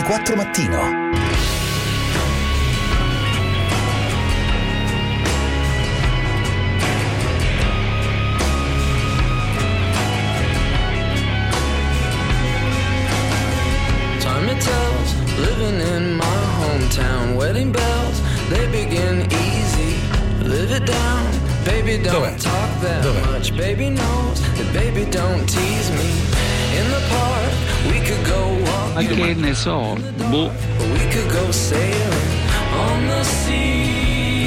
24 Mattino. Living in my hometown, wedding bells, they begin easy. Live it down, baby, don't talk that much. Baby knows that baby don't tease me. In the park, we could go walking. Ma che ne so, boh. We could go sailing on the sea.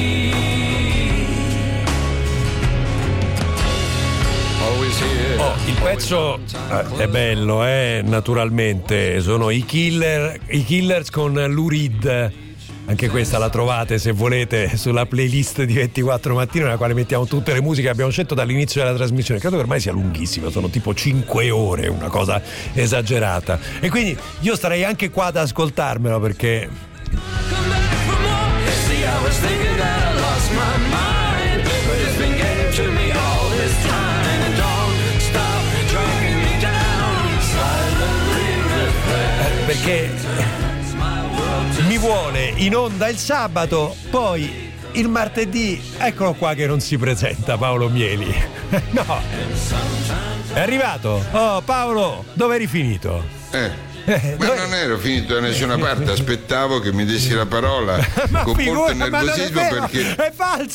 Oh, il pezzo è bello, naturalmente. Sono i Killers con Lou Reed. Anche questa la trovate, se volete, sulla playlist di 24 Mattino, nella quale mettiamo tutte le musiche che abbiamo scelto dall'inizio della trasmissione. Credo che ormai sia lunghissima, sono tipo 5 ore, una cosa esagerata. E quindi io starei anche qua ad ascoltarmelo, perché mi vuole in onda il sabato, poi il martedì eccolo qua che non si presenta Paolo Mieli. No, è arrivato. Oh Paolo, dove eri finito? Ma non ero finito da nessuna parte, aspettavo che mi dessi la parola con molto nervosismo, perché è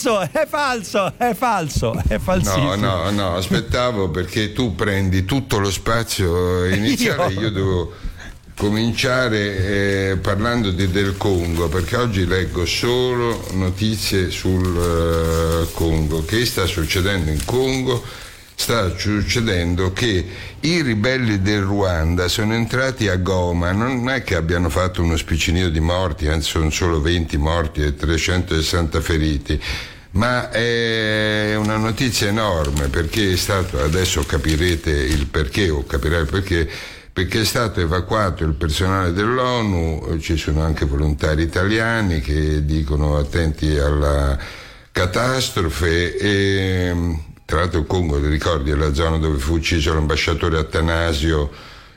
falsissimo. No, aspettavo, perché tu prendi tutto lo spazio iniziale. Io devo cominciare parlando del Congo, perché oggi leggo solo notizie sul Congo. Che sta succedendo in Congo? Sta succedendo che i ribelli del Ruanda sono entrati a Goma. Non è che abbiano fatto uno spiccinio di morti, anzi sono solo 20 morti e 360 feriti, ma è una notizia enorme, perché è stato, adesso capirete il perché, o capirai il perché è stato evacuato il personale dell'ONU. Ci sono anche volontari italiani che dicono attenti alla catastrofe. E tra l'altro il Congo, ricordi, è la zona dove fu ucciso l'ambasciatore Attanasio,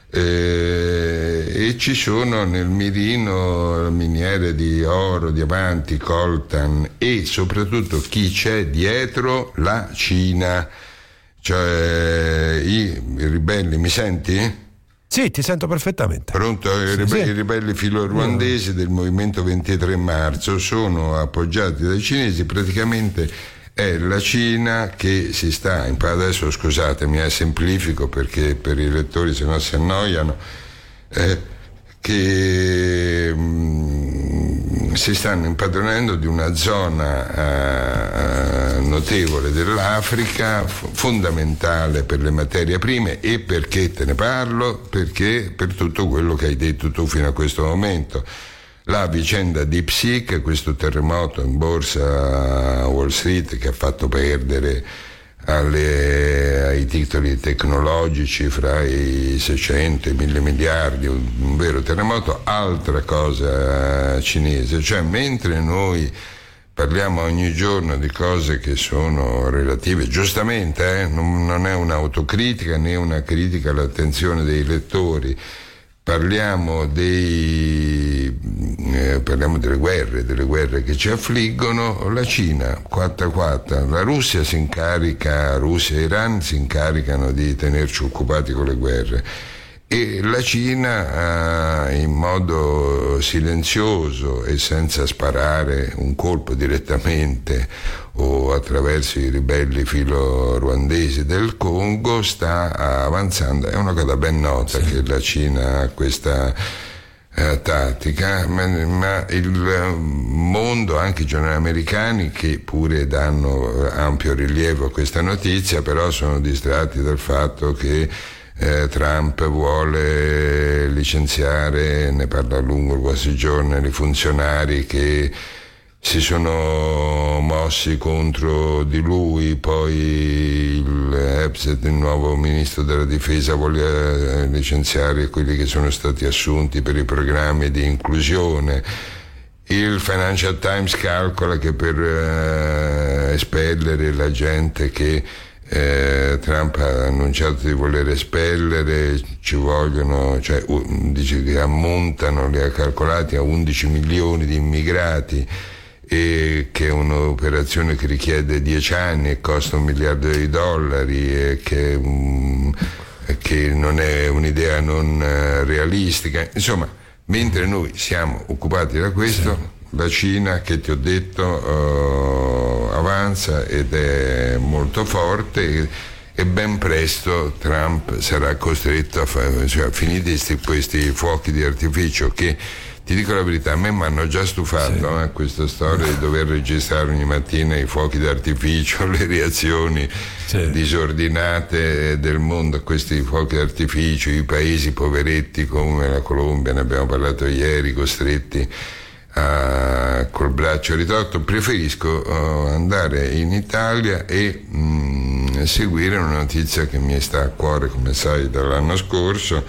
e ci sono nel mirino miniere di oro, diamanti, coltan, e soprattutto chi c'è dietro? La Cina, cioè i ribelli. Mi senti? Sì, ti sento perfettamente. Pronto? I ribelli filo-ruandesi del movimento 23 marzo sono appoggiati dai cinesi. Praticamente è la Cina che si sta, adesso scusatemi, semplifico perché per i lettori se no si annoiano, che si stanno impadronendo di una zona notevole dell'Africa, fondamentale per le materie prime. E perché te ne parlo? Perché per tutto quello che hai detto tu fino a questo momento. La vicenda DeepSeek, questo terremoto in borsa Wall Street che ha fatto perdere ai titoli tecnologici fra i 600 e i 1000 miliardi, un vero terremoto. Altra cosa cinese, cioè mentre noi parliamo ogni giorno di cose che sono relative, giustamente, non è un'autocritica né una critica all'attenzione dei lettori, parliamo delle guerre che ci affliggono. La Cina, quatta, la Russia e Iran si incaricano di tenerci occupati con le guerre, e la Cina in modo silenzioso e senza sparare un colpo direttamente o attraverso i ribelli filo-ruandesi del Congo sta avanzando. È una cosa ben nota, sì, che la Cina ha questa tattica, ma il mondo, anche i giornali americani, che pure danno ampio rilievo a questa notizia, però sono distratti dal fatto che Trump vuole licenziare, ne parla a lungo quasi giorni, i funzionari che si sono mossi contro di lui. Poi il nuovo ministro della difesa vuole licenziare quelli che sono stati assunti per i programmi di inclusione. Il Financial Times calcola che per espellere la gente che Trump ha annunciato di voler espellere, ci vogliono, cioè dice che ammontano, li ha calcolati a 11 milioni di immigrati, e che è un'operazione che richiede 10 anni e costa $1 miliardo e che non è un'idea non realistica. Insomma, mentre noi siamo occupati da questo, la Cina, che ti ho detto, avanza ed è molto forte, e ben presto Trump sarà costretto a finiti questi fuochi di artificio che, ti dico la verità, a me mi hanno già stufato, questa storia di dover registrare ogni mattina i fuochi d'artificio, le reazioni disordinate del mondo a questi fuochi d'artificio, i paesi poveretti come la Colombia, ne abbiamo parlato ieri, costretti col braccio ritorto. Preferisco andare in Italia e seguire una notizia che mi sta a cuore, come sai, dall'anno scorso,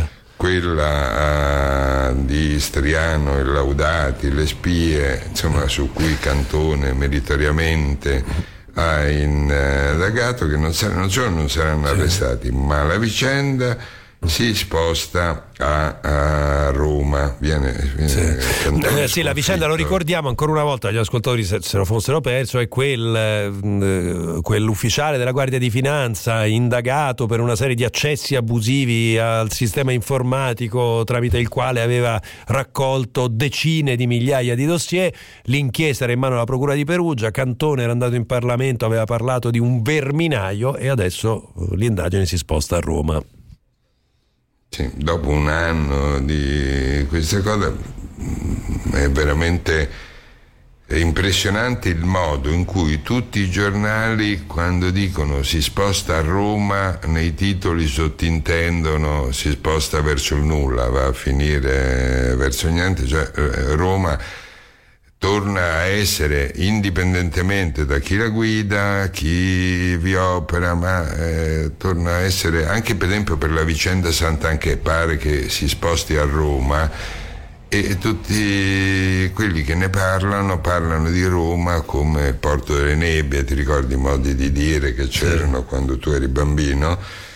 quella di Striano e Laudati, le spie, insomma, su cui Cantone meritoriamente ha indagato, che non solo non saranno arrestati, ma la vicenda si sposta a Roma. Sì, la vicenda, lo ricordiamo ancora una volta agli ascoltatori se lo fossero perso, è quell'ufficiale della Guardia di Finanza indagato per una serie di accessi abusivi al sistema informatico tramite il quale aveva raccolto decine di migliaia di dossier. L'inchiesta era in mano alla Procura di Perugia, Cantone era andato in Parlamento, aveva parlato di un verminaio, e adesso l'indagine si sposta a Roma. Sì, dopo un anno di queste cose è veramente impressionante il modo in cui tutti i giornali, quando dicono si sposta a Roma, nei titoli sottintendono si sposta verso il nulla, va a finire verso niente. Cioè, Roma torna a essere, indipendentemente da chi la guida, chi vi opera, ma torna a essere, anche per esempio per la vicenda Santanchè, pare che si sposti a Roma, e tutti quelli che ne parlano di Roma come il porto delle nebbie. Ti ricordi i modi di dire che c'erano quando tu eri bambino?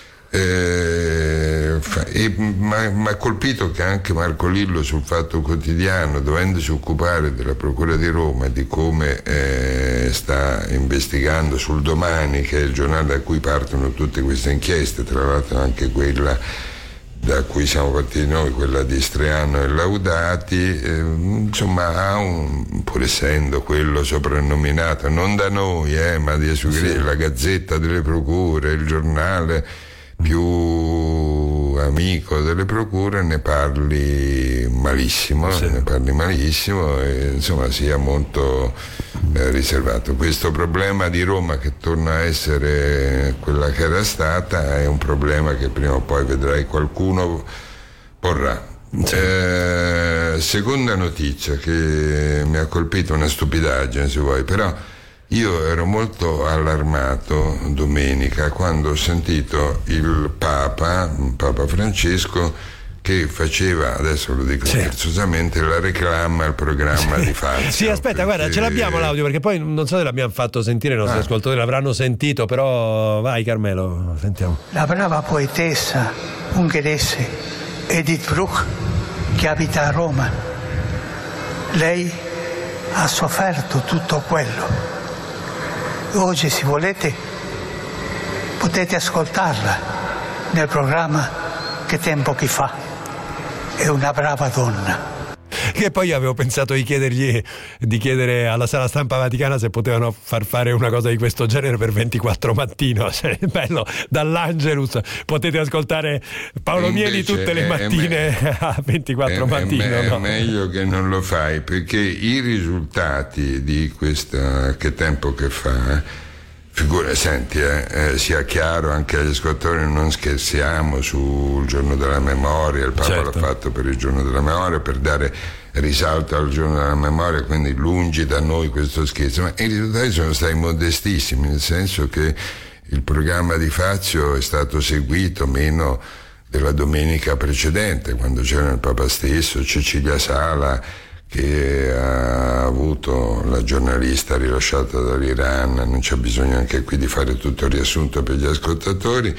Mi ha colpito che anche Marco Lillo sul Fatto Quotidiano, dovendosi occupare della Procura di Roma e di come sta investigando sul Domani, che è il giornale da cui partono tutte queste inchieste, tra l'altro anche quella da cui siamo partiti noi, quella di Striano e Laudati, insomma ha pur essendo quello soprannominato non da noi ma di la Gazzetta delle Procure, il giornale più amico delle procure, ne parli malissimo, e insomma sia molto riservato. Questo problema di Roma, che torna a essere quella che era stata, è un problema che prima o poi vedrai qualcuno porrà. Seconda notizia che mi ha colpito, una stupidaggine se vuoi, però io ero molto allarmato domenica quando ho sentito il Papa Francesco, che faceva, adesso lo dico scherzosamente, la reclama al programma di Fazio. Sì, aspetta, guarda, ce l'abbiamo l'audio, perché poi non so se l'abbiamo fatto sentire, i nostri ascoltatori l'avranno sentito, però vai Carmelo, sentiamo. La brava poetessa ungherese Edith Bruck, che abita a Roma, lei ha sofferto tutto quello. Oggi, se volete, potete ascoltarla nel programma Che tempo che fa. È una brava donna. Che poi io avevo pensato di chiedere alla Sala Stampa Vaticana se potevano far fare una cosa di questo genere per 24 mattino. Cioè, bello, dall'Angelus potete ascoltare Paolo Mieli tutte le mattine a 24 mattino. È meglio che non lo fai, perché i risultati di questa Che tempo che fa, senti, sia chiaro anche agli ascoltatori, non scherziamo sul giorno della memoria, il Papa l'ha fatto per il giorno della memoria, per dare risalto al giorno della memoria, quindi lungi da noi questo scherzo, ma i risultati sono stati modestissimi, nel senso che il programma di Fazio è stato seguito meno della domenica precedente, quando c'era il Papa stesso, Cecilia Sala, che ha avuto la giornalista rilasciata dall'Iran, non c'è bisogno anche qui di fare tutto il riassunto per gli ascoltatori,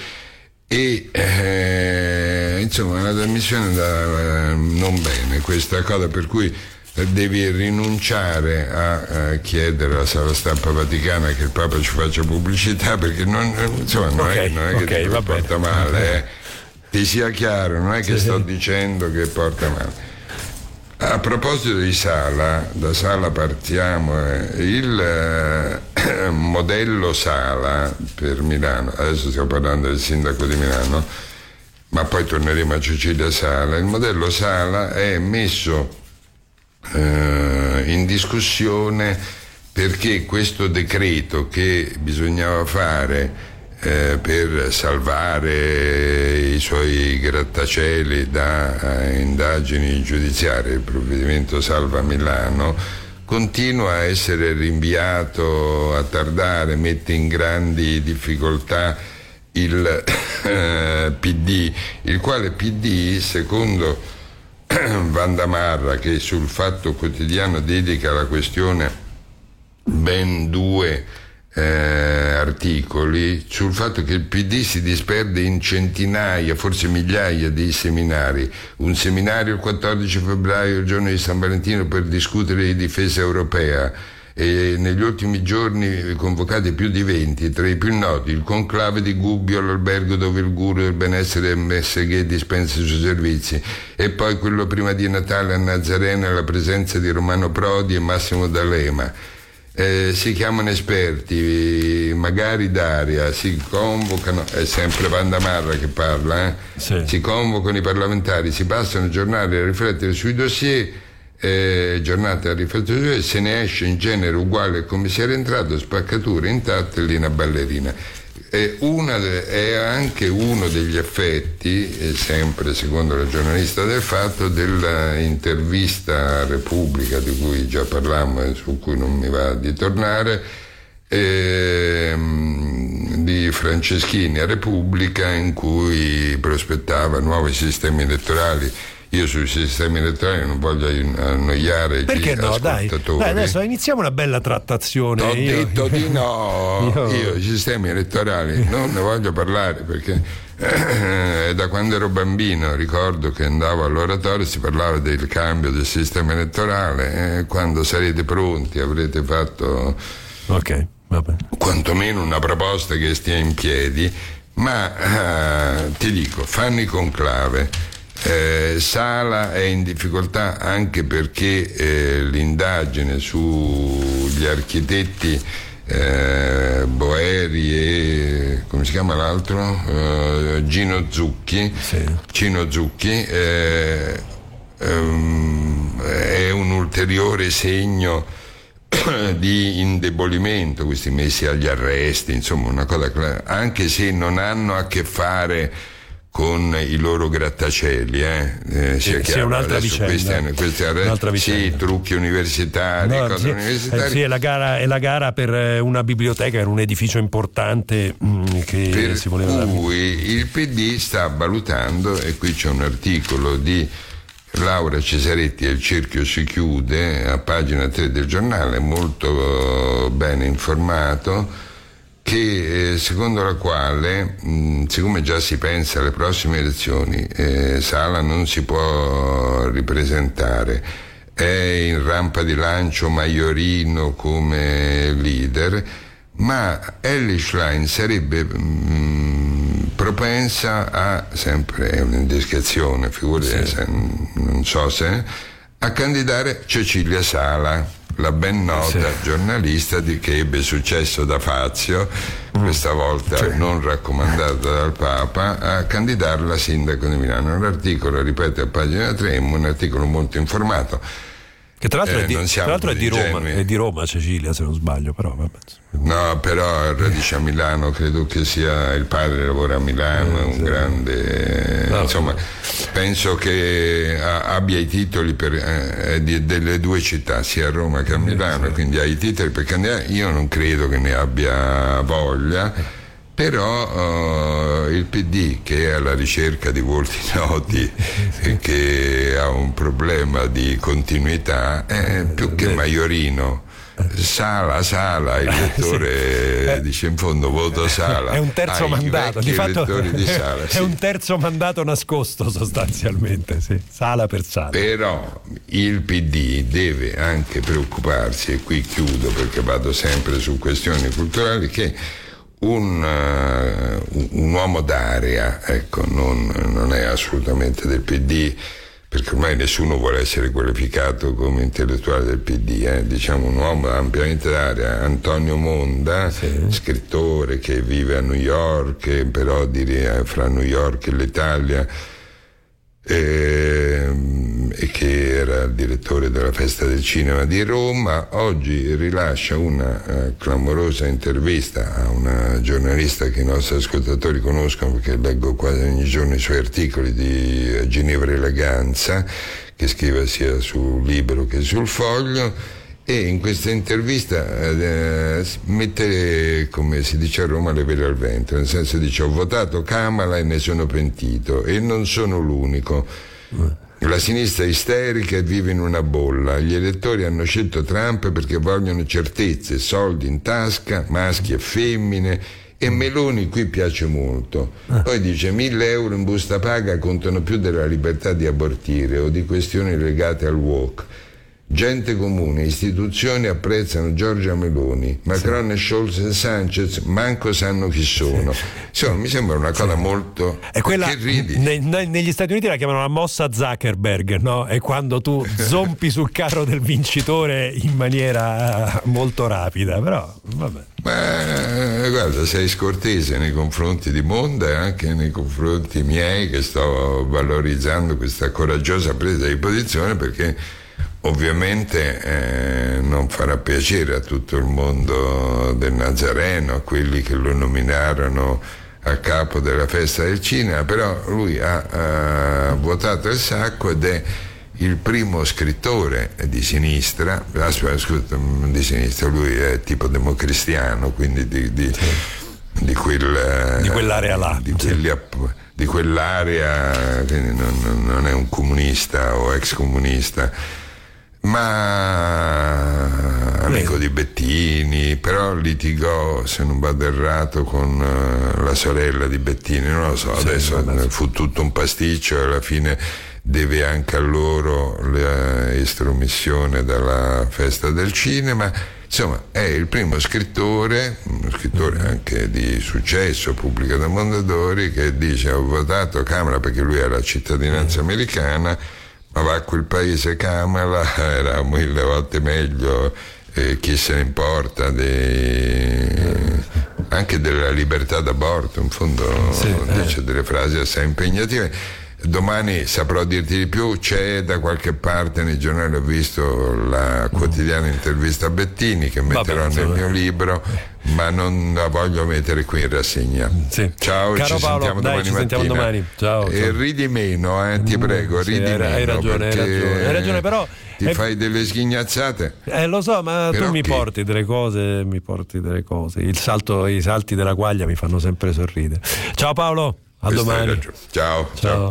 e insomma una trasmissione da non bene, questa cosa per cui devi rinunciare a chiedere alla sala stampa vaticana che il Papa ci faccia pubblicità, perché non è che ti porta male, ti sia chiaro, non è che sto dicendo che porta male. A proposito di Sala, da Sala partiamo, il modello Sala per Milano, adesso stiamo parlando del sindaco di Milano, ma poi torneremo a Cecilia Sala. Il modello Sala è messo in discussione perché questo decreto che bisognava fare per salvare i suoi grattacieli da indagini giudiziarie, il provvedimento Salva Milano, continua a essere rinviato, a tardare, mette in grandi difficoltà il PD, il quale PD, secondo Vandamarra, che sul Fatto Quotidiano dedica alla questione ben 2 articoli sul fatto che il PD si disperde in centinaia, forse migliaia di seminari. Un seminario il 14 febbraio, il giorno di San Valentino, per discutere di difesa europea, e negli ultimi giorni convocati più di 20, tra i più noti il conclave di Gubbio all'albergo dove il guru del benessere MSG dispensa i suoi servizi, e poi quello prima di Natale a Nazareno alla presenza di Romano Prodi e Massimo D'Alema. Si chiamano esperti, magari d'aria, si convocano, è sempre Vandamarra che parla, si convocano i parlamentari, si passano giornate a riflettere sui dossier, giornate a riflettere, se ne esce in genere uguale come si era entrato, spaccature intatte e linea ballerina. È anche uno degli effetti, sempre secondo la giornalista del Fatto, dell'intervista a Repubblica di cui già parlammo e su cui non mi va di tornare, di Franceschini a Repubblica, in cui prospettava nuovi sistemi elettorali. Io sui sistemi elettorali non voglio annoiare gli ascoltatori. Dai, adesso iniziamo una bella trattazione. Ho detto di no. Io i sistemi elettorali non ne voglio parlare, perché da quando ero bambino ricordo che andavo all'oratorio, si parlava del cambio del sistema elettorale, quando sarete pronti avrete fatto quantomeno una proposta che stia in piedi, ma ti dico, fanno i conclave. Sala è in difficoltà anche perché l'indagine sugli architetti Boeri e come si chiama l'altro? Gino Zucchi è un ulteriore segno di indebolimento, questi messi agli arresti, insomma una cosa, anche se non hanno a che fare con i loro grattacieli, sia chiaro. Un'altra vicenda. Sì, trucchi universitari, cose universitarie. Sì, è la gara per una biblioteca, era un edificio importante che per si voleva. Per cui il PD sta valutando, e qui c'è un articolo di Laura Cesaretti e il cerchio si chiude a pagina 3 del giornale, molto bene informato, che secondo la quale, siccome già si pensa alle prossime elezioni, Sala non si può ripresentare, è in rampa di lancio Maiorino come leader, ma Elly Schlein sarebbe propensa a, sempre è un'indiscrezione, non so se, a candidare Cecilia Sala, la ben nota giornalista che ebbe successo da Fazio, questa volta non raccomandata dal Papa, a candidarla a sindaco di Milano. L'articolo, ripeto, a pagina 3, è un articolo molto informato. Che tra l'altro, è di Roma, Cecilia, se non sbaglio, però vabbè. No, però radice a Milano, credo che sia, il padre lavora a Milano, è un grande, insomma, penso che abbia i titoli delle due città, sia a Roma che a Milano, quindi ha i titoli per candidare. Io non credo che ne abbia voglia, però il PD, che è alla ricerca di volti noti, che che ha un problema di continuità, più che Maiorino. Sala, il lettore dice in fondo voto Sala. È un terzo mandato, di fatto di Sala, è un terzo mandato nascosto sostanzialmente, sì. Sala per Sala. Però il PD deve anche preoccuparsi, e qui chiudo perché vado sempre su questioni culturali, che un uomo d'area, ecco, non è assolutamente del PD, perché ormai nessuno vuole essere qualificato come intellettuale del PD, diciamo un uomo ampiamente d'area, Antonio Monda, sì, scrittore che vive a New York, però fra New York e l'Italia, e che era il direttore della Festa del Cinema di Roma, oggi rilascia una clamorosa intervista a una giornalista che i nostri ascoltatori conoscono perché leggo quasi ogni giorno i suoi articoli, di Ginevra Eleganza, che scrive sia sul Libero che sul Foglio, e in questa intervista mette, come si dice a Roma, le vele al vento, nel senso dice: ho votato Kamala e ne sono pentito, e non sono l'unico. La sinistra è isterica e vive in una bolla. Gli elettori hanno scelto Trump perché vogliono certezze, soldi in tasca, maschi e femmine, e Meloni qui piace molto. Poi dice 1.000 euro in busta paga contano più della libertà di abortire o di questioni legate al woke. Gente comune, istituzioni apprezzano Giorgia Meloni, Macron, sì, Scholz e Sanchez manco sanno chi sono. Insomma, mi sembra una cosa molto... È quella, che ridi. Negli Stati Uniti la chiamano la mossa Zuckerberg, no? È quando tu zompi sul carro del vincitore in maniera molto rapida, però vabbè. Ma guarda, sei scortese nei confronti di Monda e anche nei confronti miei, che sto valorizzando questa coraggiosa presa di posizione, perché ovviamente non farà piacere a tutto il mondo del Nazareno, a quelli che lo nominarono a capo della Festa del Cinema, però lui ha votato il sacco ed è il primo scrittore di sinistra, di sinistra, lui è tipo democristiano, quindi di quell'area là, di quell'area, quindi non è un comunista o ex comunista, ma amico di Bettini, però litigò, se non vado errato, con la sorella di Bettini, non lo so, sì, adesso fu tutto un pasticcio e alla fine deve anche a loro l'estromissione dalla Festa del Cinema. Insomma, è il primo scrittore, uno scrittore anche di successo, pubblica da Mondadori, che dice: ho votato Kamala perché lui ha la cittadinanza americana, ma va a quel paese Kamala era 1000 volte meglio, chi se ne importa anche della libertà d'aborto, in fondo, sì, dice delle frasi assai impegnative. Domani saprò dirti di più. C'è da qualche parte nei giornali, ho visto la quotidiana intervista a Bettini che metterò nel mio libro, ma non la voglio mettere qui in rassegna. Sì. Ciao, caro ci Paolo, sentiamo domani mattina. Sentiamo domani. Ciao, e ridi meno, ti prego, ridi meno. Hai ragione, però ti fai delle sghignazzate. Lo so, ma però tu mi porti delle cose. I salti della quaglia mi fanno sempre sorridere. Ciao Paolo, a domani. Ciao.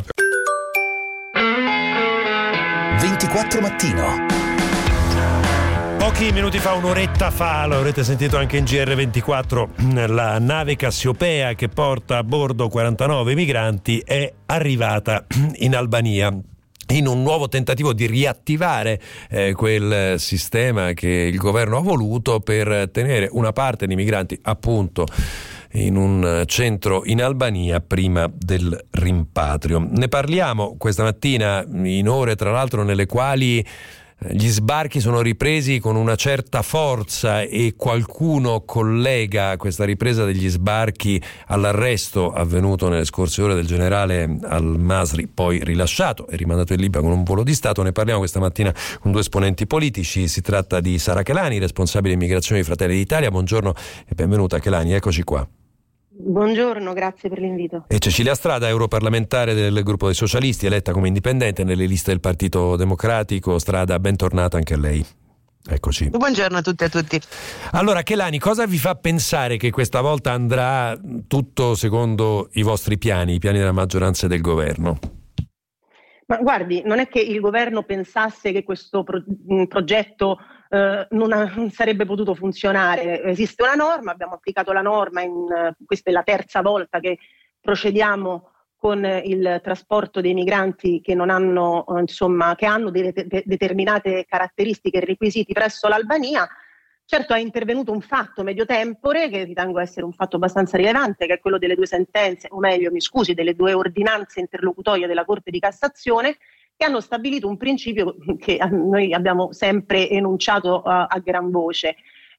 24 Mattino. Pochi minuti fa, un'oretta fa, lo avrete sentito anche in GR24, la nave Cassiopea che porta a bordo 49 migranti è arrivata in Albania, in un nuovo tentativo di riattivare quel sistema che il governo ha voluto per tenere una parte dei migranti appunto in un centro in Albania prima del rimpatrio. Ne parliamo questa mattina in ore tra l'altro nelle quali gli sbarchi sono ripresi con una certa forza e qualcuno collega questa ripresa degli sbarchi all'arresto avvenuto nelle scorse ore del generale Al-Masri, poi rilasciato e rimandato in Libia con un volo di Stato. Ne parliamo questa mattina con due esponenti politici. Si tratta di Sara Chelani, responsabile immigrazione di Fratelli d'Italia. Buongiorno e benvenuta Chelani, eccoci qua. Buongiorno, grazie per l'invito. E Cecilia Strada, europarlamentare del gruppo dei socialisti, eletta come indipendente nelle liste del Partito Democratico. Strada, bentornata anche a lei. Eccoci. Buongiorno a tutte e a tutti. Allora, Chelani, cosa vi fa pensare che questa volta andrà tutto secondo i vostri piani, i piani della maggioranza e del governo? Ma guardi, non è che il governo pensasse che questo progetto non sarebbe potuto funzionare. Esiste una norma, abbiamo applicato la norma, questa è la terza volta che procediamo con il trasporto dei migranti che non hanno, che hanno determinate caratteristiche e requisiti presso l'Albania. Certo, è intervenuto un fatto medio tempore che ritengo essere un fatto abbastanza rilevante, che è quello delle 2 sentenze, o meglio, delle 2 ordinanze interlocutorie della Corte di Cassazione, che hanno stabilito un principio che noi abbiamo sempre enunciato a gran voce.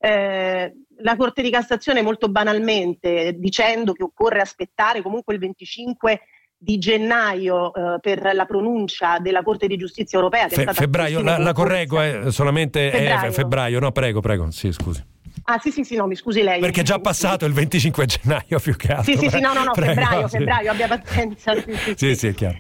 La Corte di Cassazione molto banalmente, dicendo che occorre aspettare comunque il 25 di gennaio per la pronuncia della Corte di Giustizia Europea, che è stata febbraio, la correggo, solamente febbraio, no, prego, sì, scusi. Ah sì, no, mi scusi lei. Perché è già passato il 25 gennaio più che altro. Sì, no, prego, febbraio, abbia pazienza. Sì, è chiaro.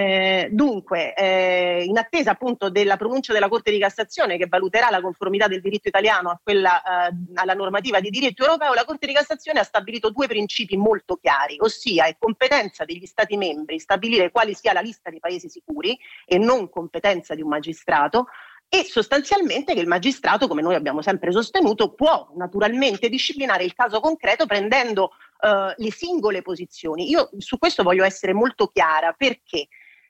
Dunque, in attesa appunto della pronuncia della Corte di Cassazione che valuterà la conformità del diritto italiano a quella alla normativa di diritto europeo, la Corte di Cassazione ha stabilito 2 principi molto chiari, ossia è competenza degli Stati membri stabilire quale sia la lista dei paesi sicuri e non competenza di un magistrato, e sostanzialmente che il magistrato, come noi abbiamo sempre sostenuto, può naturalmente disciplinare il caso concreto prendendo le singole posizioni. Io su questo voglio essere molto chiara, perché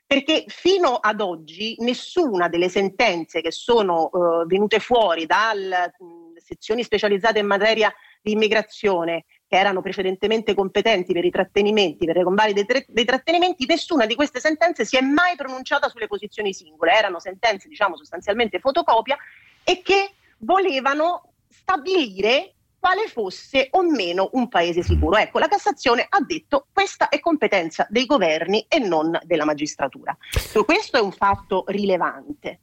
fino ad oggi nessuna delle sentenze che sono venute fuori dalle sezioni specializzate in materia di immigrazione, che erano precedentemente competenti per i trattenimenti, per le convalide dei trattenimenti, nessuna di queste sentenze si è mai pronunciata sulle posizioni singole. Erano sentenze, sostanzialmente fotocopia, e che volevano stabilire quale fosse o meno un paese sicuro. Ecco, la Cassazione ha detto questa è competenza dei governi e non della magistratura. Questo è un fatto rilevante.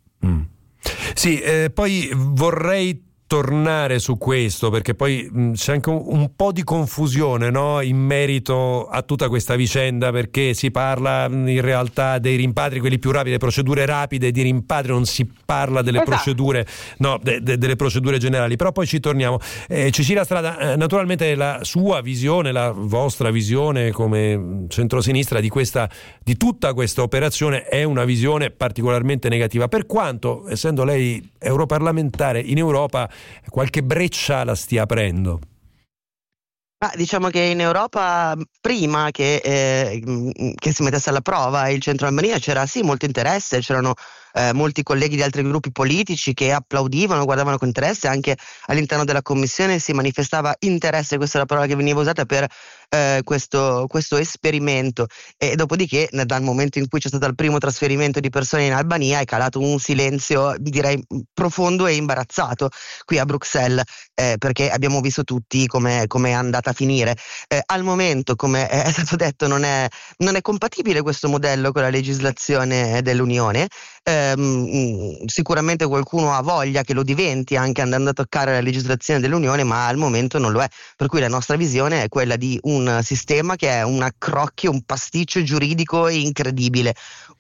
Sì, poi vorrei tornare su questo, perché poi c'è anche un po' di confusione, no? In merito a tutta questa vicenda, perché si parla in realtà dei rimpatri, quelli più rapidi, le procedure rapide di rimpatrio, non si parla delle procedure, delle procedure generali. Però poi ci torniamo. Cecilia Strada, naturalmente la sua visione, la vostra visione come centrosinistra di tutta questa operazione è una visione particolarmente negativa, per quanto, essendo lei europarlamentare, in Europa qualche breccia la stia aprendo. Ma diciamo che in Europa, prima che si mettesse alla prova il centro Albania, c'era sì molto interesse, c'erano molti colleghi di altri gruppi politici che applaudivano, guardavano con interesse, anche all'interno della commissione si manifestava interesse, questa è la parola che veniva usata per questo esperimento, e dopodiché dal momento in cui c'è stato il primo trasferimento di persone in Albania è calato un silenzio, direi profondo e imbarazzato qui a Bruxelles, perché abbiamo visto tutti come è andata a finire. Al momento, come è stato detto, non è compatibile questo modello con la legislazione dell'Unione. Sicuramente qualcuno ha voglia che lo diventi anche andando a toccare la legislazione dell'Unione, ma al momento non lo è, per cui la nostra visione è quella di un sistema che è un accrocchio, un pasticcio giuridico incredibile,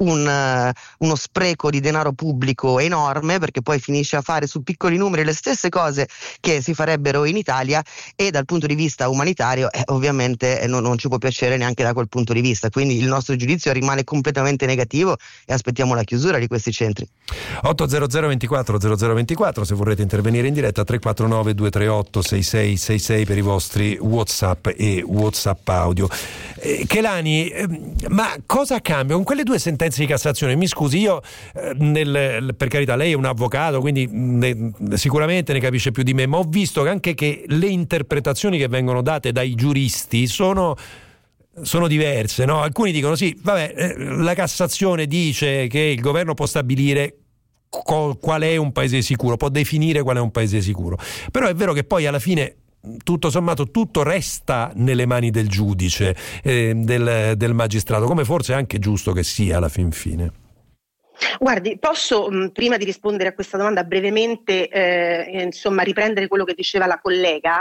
uno spreco di denaro pubblico enorme, perché poi finisce a fare su piccoli numeri le stesse cose che si farebbero in Italia, e dal punto di vista umanitario ovviamente non ci può piacere neanche da quel punto di vista, quindi il nostro giudizio rimane completamente negativo e aspettiamo la chiusura di questi centri. 800 24 0024, se vorrete intervenire in diretta, 349 238 6666 per i vostri WhatsApp e WhatsApp audio. Chelani, ma cosa cambia con quelle 2 sentenze di Cassazione? Mi scusi, io per carità, lei è un avvocato, quindi sicuramente ne capisce più di me, ma ho visto anche che le interpretazioni che vengono date dai giuristi sono diverse, no? Alcuni dicono sì, vabbè, la Cassazione dice che il governo può stabilire qual è un paese sicuro, può definire qual è un paese sicuro, però è vero che poi alla fine tutto sommato tutto resta nelle mani del giudice, del magistrato, come forse è anche giusto che sia alla fin fine. Guardi, posso prima di rispondere a questa domanda brevemente riprendere quello che diceva la collega?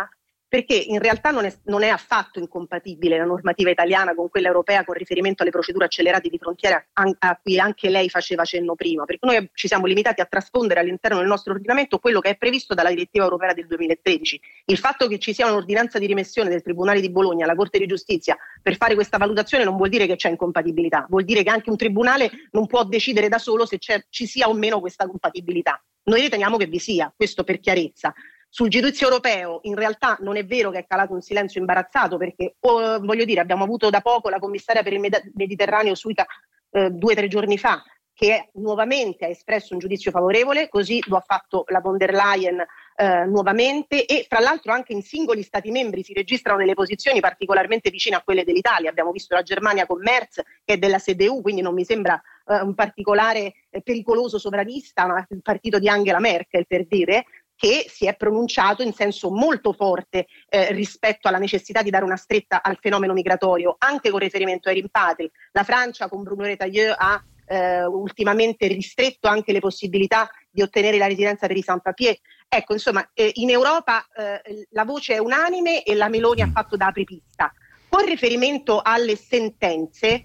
perché in realtà non è affatto incompatibile la normativa italiana con quella europea con riferimento alle procedure accelerate di frontiera a cui anche lei faceva cenno prima, perché noi ci siamo limitati a trasfondere all'interno del nostro ordinamento quello che è previsto dalla direttiva europea del 2013. Il fatto che ci sia un'ordinanza di rimessione del Tribunale di Bologna alla Corte di Giustizia per fare questa valutazione non vuol dire che c'è incompatibilità, vuol dire che anche un tribunale non può decidere da solo se ci sia o meno questa compatibilità. Noi riteniamo che vi sia, questo per chiarezza. Sul giudizio europeo in realtà non è vero che è calato un silenzio imbarazzato, perché voglio dire, abbiamo avuto da poco la commissaria per il Mediterraneo Suica 2 o 3 giorni fa, che nuovamente ha espresso un giudizio favorevole, così lo ha fatto la von der Leyen nuovamente, e fra l'altro anche in singoli stati membri si registrano delle posizioni particolarmente vicine a quelle dell'Italia. Abbiamo visto la Germania con Merz, che è della CDU, quindi non mi sembra un particolare pericoloso sovranista, ma il partito di Angela Merkel, per dire, che si è pronunciato in senso molto forte rispetto alla necessità di dare una stretta al fenomeno migratorio, anche con riferimento ai rimpatri. La Francia con Bruno Retailleau ha ultimamente ristretto anche le possibilità di ottenere la residenza per i sans-papiers. Ecco, insomma, in Europa la voce è unanime e la Meloni ha fatto da apripista. Con riferimento alle sentenze,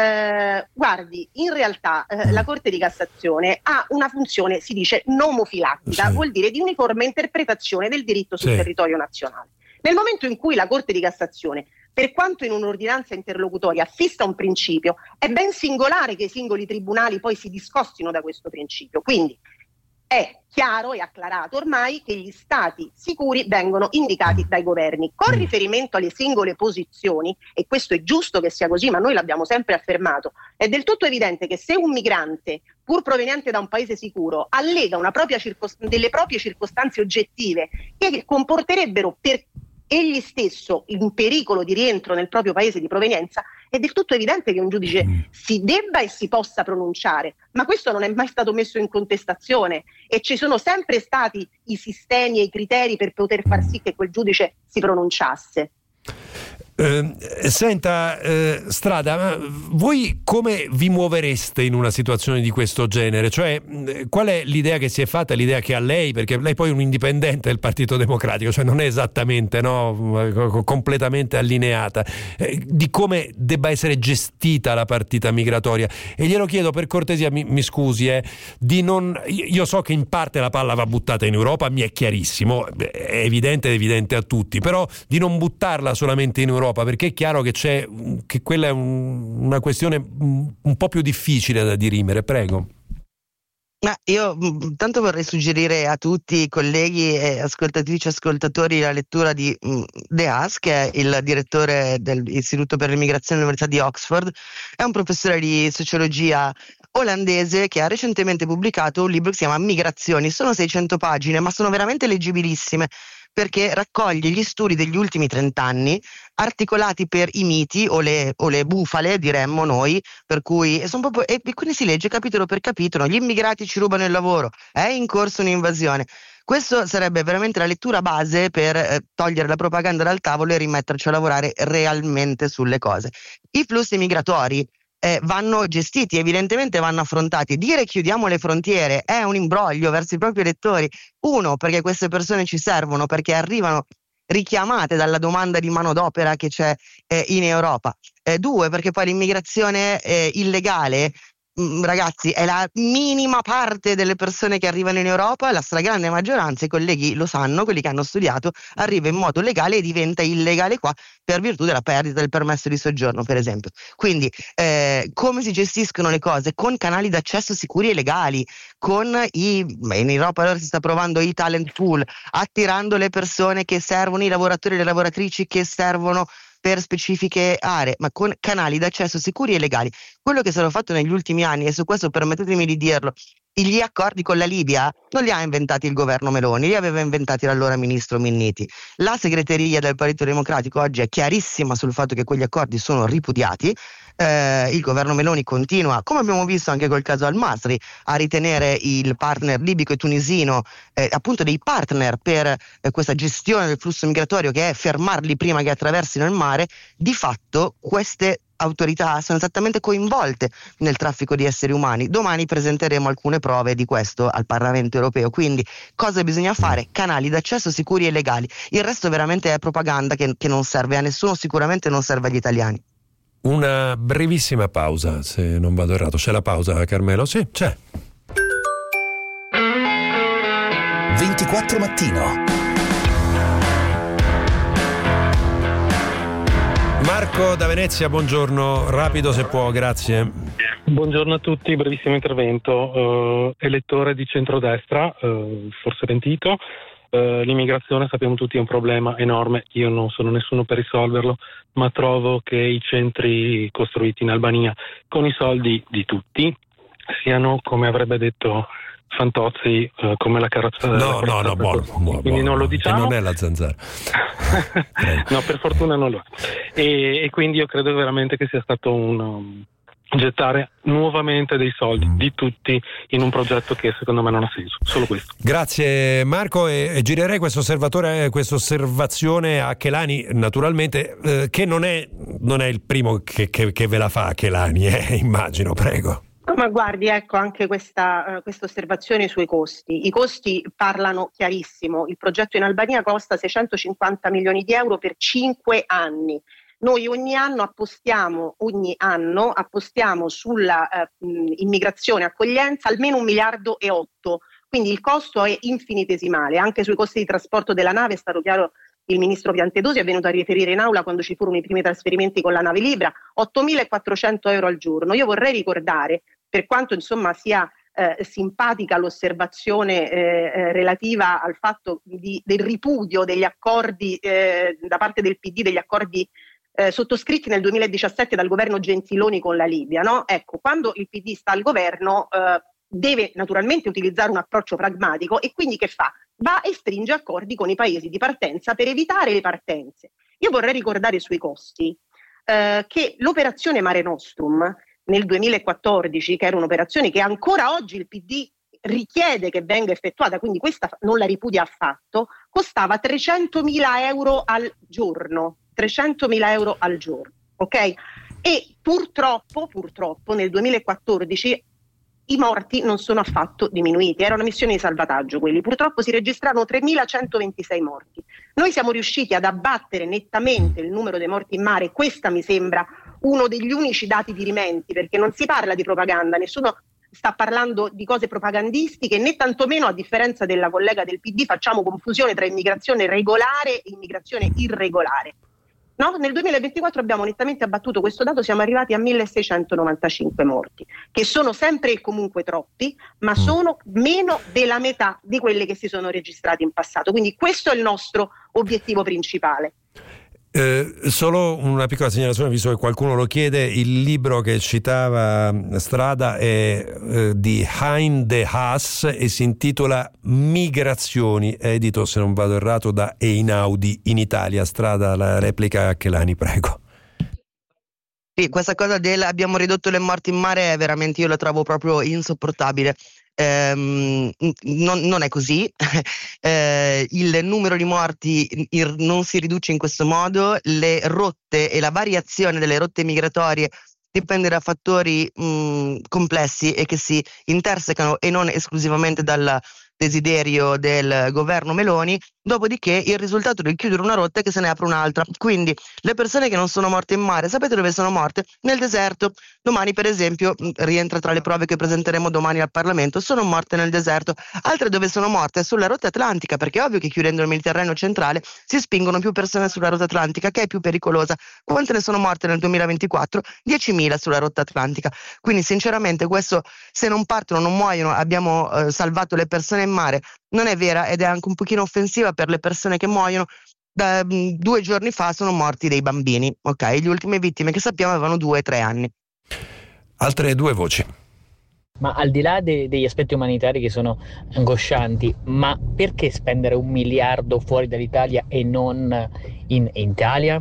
guardi, in realtà la Corte di Cassazione ha una funzione, si dice, nomofilattica, vuol dire di uniforme interpretazione del diritto sul territorio nazionale. Nel momento in cui la Corte di Cassazione, per quanto in un'ordinanza interlocutoria, fissa un principio, è ben singolare che i singoli tribunali poi si discostino da questo principio. Quindi è chiaro e acclarato ormai che gli stati sicuri vengono indicati dai governi. Con riferimento alle singole posizioni, e questo è giusto che sia così, ma noi l'abbiamo sempre affermato, è del tutto evidente che se un migrante, pur proveniente da un paese sicuro, allega delle proprie circostanze oggettive che comporterebbero per egli stesso in pericolo di rientro nel proprio paese di provenienza, è del tutto evidente che un giudice si debba e si possa pronunciare, ma questo non è mai stato messo in contestazione e ci sono sempre stati i sistemi e i criteri per poter far sì che quel giudice si pronunciasse. Senta, Strada, ma voi come vi muovereste in una situazione di questo genere? Cioè, qual è l'idea che si è fatta, l'idea che ha lei? Perché lei poi è un indipendente del Partito Democratico, cioè non è esattamente completamente allineata, di come debba essere gestita la partita migratoria. E glielo chiedo per cortesia, mi scusi, io so che in parte la palla va buttata in Europa, mi è chiarissimo, è evidente a tutti, però di non buttarla solamente in Europa, perché è chiaro che quella è una questione un po' più difficile da dirimere. Prego. Io tanto vorrei suggerire a tutti i colleghi e ascoltatrici e ascoltatori la lettura di De Haas, che è il direttore dell'Istituto per l'Immigrazione all'Università di Oxford. È un professore di sociologia olandese che ha recentemente pubblicato un libro che si chiama Migrazioni. Sono 600 pagine, ma sono veramente leggibilissime, perché raccoglie gli studi degli ultimi 30 anni articolati per i miti o le bufale, diremmo noi, per cui e quindi si legge capitolo per capitolo: gli immigrati ci rubano il lavoro, è in corso un'invasione. Questo sarebbe veramente la lettura base per togliere la propaganda dal tavolo e rimetterci a lavorare realmente sulle cose. I flussi migratori vanno gestiti, evidentemente vanno affrontati. Dire chiudiamo le frontiere è un imbroglio verso i propri elettori. Uno, perché queste persone ci servono, perché arrivano richiamate dalla domanda di manodopera che c'è in Europa. Due, perché poi l'immigrazione illegale, ragazzi, è la minima parte delle persone che arrivano in Europa. La stragrande maggioranza, i colleghi lo sanno, quelli che hanno studiato, arriva in modo legale e diventa illegale qua per virtù della perdita del permesso di soggiorno, per esempio. Quindi come si gestiscono le cose? Con canali d'accesso sicuri e legali, in Europa allora si sta provando i talent pool, attirando le persone che servono, i lavoratori e le lavoratrici che servono per specifiche aree, ma con canali d'accesso sicuri e legali. Quello che è stato fatto negli ultimi anni, e su questo permettetemi di dirlo, gli accordi con la Libia non li ha inventati il governo Meloni, li aveva inventati l'allora ministro Minniti. La segreteria del Partito Democratico oggi è chiarissima sul fatto che quegli accordi sono ripudiati. Il governo Meloni continua, come abbiamo visto anche col caso Al-Masri, a ritenere il partner libico e tunisino appunto dei partner per questa gestione del flusso migratorio, che è fermarli prima che attraversino il mare. Di fatto queste autorità sono esattamente coinvolte nel traffico di esseri umani. Domani presenteremo alcune prove di questo al Parlamento europeo. Quindi cosa bisogna fare? Canali d'accesso sicuri e legali. Il resto veramente è propaganda che non serve a nessuno, sicuramente non serve agli italiani. Una brevissima pausa, se non vado errato. C'è la pausa, Carmelo? Sì, c'è. 24 Mattino. Marco da Venezia, buongiorno, rapido se può, grazie. Buongiorno a tutti, brevissimo intervento. Elettore di centrodestra, forse pentito. L'immigrazione sappiamo tutti è un problema enorme, io non sono nessuno per risolverlo, ma trovo che i centri costruiti in Albania con i soldi di tutti siano, come avrebbe detto Fantozzi, come la carrozza. No, buono. Quindi non lo diciamo. E non è la zanzara. No, per fortuna non lo è. E quindi io credo veramente che sia stato un gettare nuovamente dei soldi di tutti in un progetto che secondo me non ha senso. Solo questo. Grazie Marco, e girerei questa osservazione a Chelani, naturalmente, che non è il primo che ve la fa Chelani, immagino, prego. Ma guardi, ecco anche questa osservazione sui costi. I costi parlano chiarissimo. Il progetto in Albania costa 650 milioni di euro per 5 anni. Noi ogni anno appostiamo sulla immigrazione e accoglienza almeno 1,8 miliardi. Quindi il costo è infinitesimale. Anche sui costi di trasporto della nave è stato chiaro. Il ministro Piantedosi è venuto a riferire in aula quando ci furono i primi trasferimenti con la nave Libra, 8.400 euro al giorno. Io vorrei ricordare, per quanto insomma sia simpatica l'osservazione relativa al fatto del ripudio degli accordi da parte del PD, degli accordi sottoscritti nel 2017 dal governo Gentiloni con la Libia, no? Ecco, quando il PD sta al governo deve naturalmente utilizzare un approccio pragmatico e quindi che fa? Va e stringe accordi con i paesi di partenza per evitare le partenze. Io vorrei ricordare sui costi che l'operazione Mare Nostrum nel 2014, che era un'operazione che ancora oggi il PD richiede che venga effettuata, quindi questa non la ripudia affatto, costava 300.000 euro al giorno, 300.000 euro al giorno, ok? E purtroppo nel 2014 i morti non sono affatto diminuiti, era una missione di salvataggio quelli, purtroppo si registrarono 3.126 morti. Noi siamo riusciti ad abbattere nettamente il numero dei morti in mare, questa mi sembra uno degli unici dati dirimenti, perché non si parla di propaganda, nessuno sta parlando di cose propagandistiche, né tantomeno, a differenza della collega del PD, facciamo confusione tra immigrazione regolare e immigrazione irregolare. No? Nel 2024 abbiamo nettamente abbattuto questo dato, siamo arrivati a 1.695 morti, che sono sempre e comunque troppi, ma sono meno della metà di quelle che si sono registrate in passato. Quindi questo è il nostro obiettivo principale. Solo una piccola segnalazione, visto che qualcuno lo chiede: il libro che citava Strada è di Hein de Haas e si intitola Migrazioni, edito, se non vado errato, da Einaudi in Italia. Strada, la replica a Chelani, prego. Sì, questa cosa abbiamo ridotto le morti in mare è veramente, io la trovo proprio insopportabile. Non è così. Il numero di morti non si riduce in questo modo, le rotte e la variazione delle rotte migratorie dipende da fattori complessi e che si intersecano e non esclusivamente dal desiderio del governo Meloni. Dopodiché il risultato di chiudere una rotta è che se ne apre un'altra. Quindi le persone che non sono morte in mare, sapete dove sono morte? Nel deserto. Domani, per esempio, rientra tra le prove che presenteremo domani al Parlamento, sono morte nel deserto. Altre dove sono morte sulla rotta atlantica, perché è ovvio che chiudendo il Mediterraneo centrale si spingono più persone sulla rotta atlantica, che è più pericolosa. Quante ne sono morte nel 2024? 10.000 sulla rotta atlantica. Quindi sinceramente questo, se non partono, non muoiono, abbiamo salvato le persone in mare, non è vera, ed è anche un pochino offensiva per le persone che muoiono. 2 giorni fa sono morti dei bambini, ok? Le ultime vittime che sappiamo avevano 2 e 3 anni. Altre 2 voci. Ma al di là degli aspetti umanitari che sono angoscianti, ma perché spendere 1 miliardo fuori dall'Italia e non in Italia?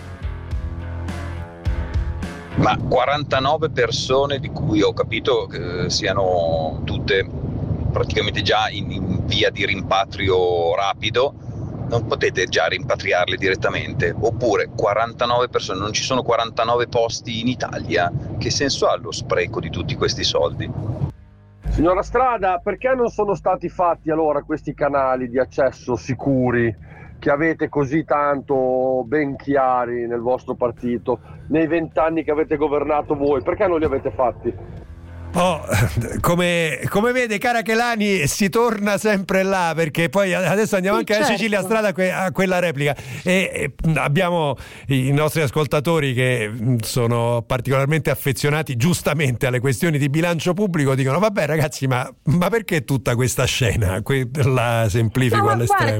Ma 49 persone, di cui ho capito che siano tutte praticamente già in via di rimpatrio rapido, Non potete già rimpatriarle direttamente? Oppure 49 persone, non ci sono 49 posti in Italia? Che senso ha lo spreco di tutti questi soldi? Signora Strada, perché non sono stati fatti allora questi canali di accesso sicuri che avete così tanto ben chiari nel vostro partito nei 20 anni che avete governato voi? Perché non li avete fatti? Come vede, cara Chelani, si torna sempre là, perché poi adesso andiamo anche a Cecilia Strada a quella replica e abbiamo i nostri ascoltatori che sono particolarmente affezionati giustamente alle questioni di bilancio pubblico, dicono vabbè ragazzi, ma perché tutta questa scena? La semplifico all'estremo.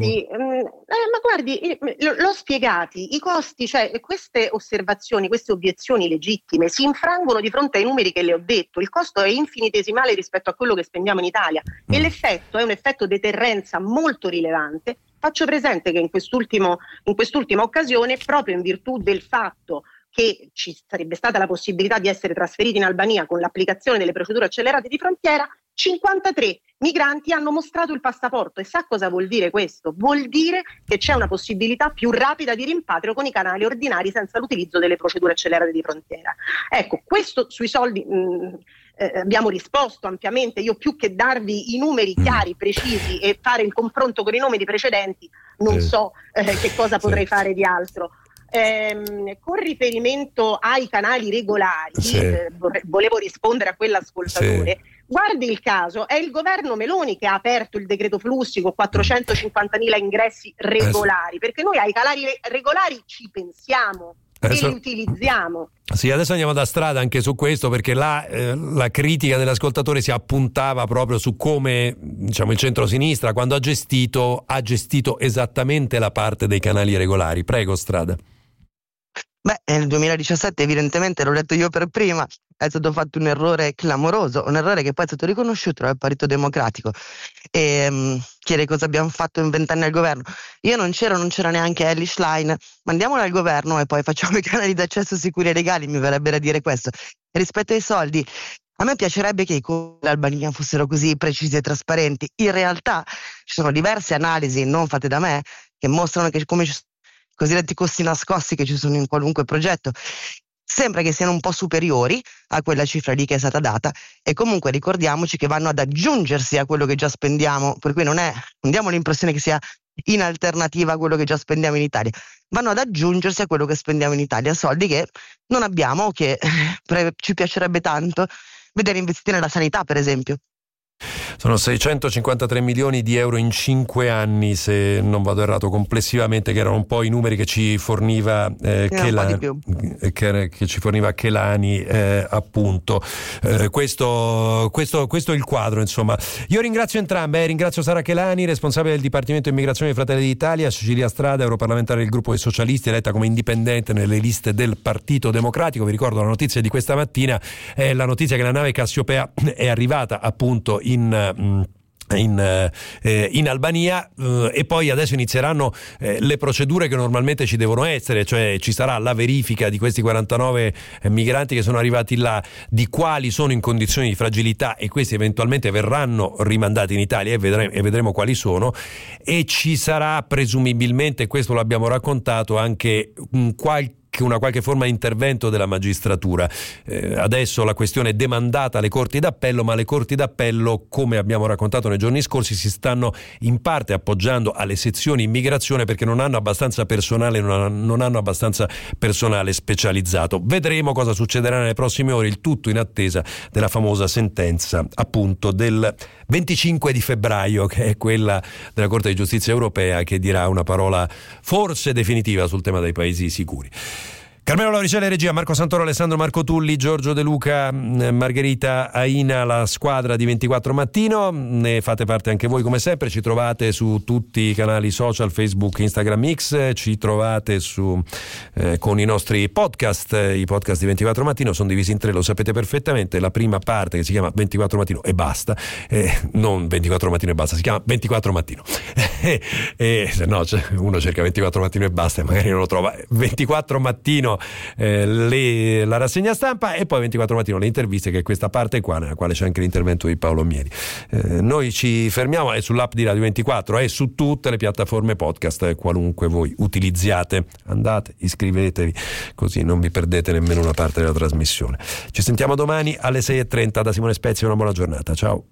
Ma guardi, l'ho spiegati, i costi, cioè queste osservazioni, queste obiezioni legittime si infrangono di fronte ai numeri che le ho detto. Il costo è infinitesimale rispetto a quello che spendiamo in Italia e l'effetto è un effetto deterrenza molto rilevante. Faccio presente che in quest'ultima occasione, proprio in virtù del fatto che ci sarebbe stata la possibilità di essere trasferiti in Albania con l'applicazione delle procedure accelerate di frontiera, 53 migranti hanno mostrato il passaporto. E sa cosa vuol dire questo? Vuol dire che c'è una possibilità più rapida di rimpatrio con i canali ordinari senza l'utilizzo delle procedure accelerate di frontiera. Ecco, questo sui soldi abbiamo risposto ampiamente. Io più che darvi i numeri chiari, precisi e fare il confronto con i numeri precedenti, non so che cosa potrei fare di altro. Con riferimento ai canali regolari, volevo rispondere a quell'ascoltatore. Guardi il caso, è il governo Meloni che ha aperto il decreto flussi con 450.000 ingressi regolari, perché noi ai canali regolari ci pensiamo e li utilizziamo. Sì, adesso andiamo da Strada anche su questo, perché la critica dell'ascoltatore si appuntava proprio su come, diciamo, il centrosinistra quando ha gestito esattamente la parte dei canali regolari. Prego, Strada. Beh, nel 2017 evidentemente, l'ho detto io per prima, è stato fatto un errore clamoroso, un errore che poi è stato riconosciuto dal Partito Democratico. E chiede cosa abbiamo fatto in 20 anni al governo. Io non c'era neanche Elly Schlein. Mandiamola al governo e poi facciamo i canali d'accesso sicuri e legali, mi verrebbe da dire questo. E rispetto ai soldi, a me piacerebbe che i conti dell'Albania fossero così precisi e trasparenti. In realtà ci sono diverse analisi non fatte da me che mostrano che come cosiddetti costi nascosti che ci sono in qualunque progetto sembra che siano un po' superiori a quella cifra lì che è stata data, e comunque ricordiamoci che vanno ad aggiungersi a quello che già spendiamo, per cui non diamo l'impressione che sia in alternativa a quello che già spendiamo in Italia, vanno ad aggiungersi a quello che spendiamo in Italia, soldi che non abbiamo, che ci piacerebbe tanto vedere investiti nella sanità, per esempio. Sono 653 milioni di euro in 5 anni, se non vado errato, complessivamente, che erano un po' i numeri che ci forniva Chelani, appunto. Questo è il quadro, insomma. Io ringrazio entrambe, ringrazio Sara Chelani, responsabile del Dipartimento Immigrazione di Fratelli d'Italia, Cecilia Strada, europarlamentare del gruppo dei socialisti, eletta come indipendente nelle liste del Partito Democratico. Vi ricordo la notizia di questa mattina, è la notizia che la nave Cassiopea è arrivata appunto in Albania, e poi adesso inizieranno le procedure che normalmente ci devono essere, cioè ci sarà la verifica di questi 49 migranti che sono arrivati là, di quali sono in condizioni di fragilità, e questi eventualmente verranno rimandati in Italia e vedremo quali sono, e ci sarà presumibilmente, questo l'abbiamo raccontato, anche una qualche forma di intervento della magistratura. Adesso la questione è demandata alle corti d'appello, ma le corti d'appello, come abbiamo raccontato nei giorni scorsi, si stanno in parte appoggiando alle sezioni immigrazione perché non hanno abbastanza personale, non hanno abbastanza personale specializzato. Vedremo cosa succederà nelle prossime ore, il tutto in attesa della famosa sentenza appunto del 25 di febbraio, che è quella della Corte di Giustizia Europea, che dirà una parola forse definitiva sul tema dei paesi sicuri. Carmelo Lauricella, regia, Marco Santoro, Alessandro Marco Tulli, Giorgio De Luca, Margherita Aina, la squadra di 24 Mattino. Ne fate parte anche voi come sempre, ci trovate su tutti i canali social, Facebook, Instagram, X, ci trovate con i nostri podcast. I podcast di 24 Mattino sono divisi in 3, lo sapete perfettamente. La prima parte, che si chiama 24 Mattino e basta, non 24 Mattino e basta, si chiama 24 Mattino. Se no uno cerca 24 Mattino e basta e magari non lo trova. 24 Mattino mattino la rassegna stampa e poi 24 mattino le interviste, che è questa parte qua nella quale c'è anche l'intervento di Paolo Mieri. Noi ci fermiamo, è sull'app di Radio 24 e su tutte le piattaforme podcast qualunque voi utilizziate. Andate, iscrivetevi, così non vi perdete nemmeno una parte della trasmissione. Ci sentiamo domani alle 6:30 da Simone Spezia, una buona giornata, ciao.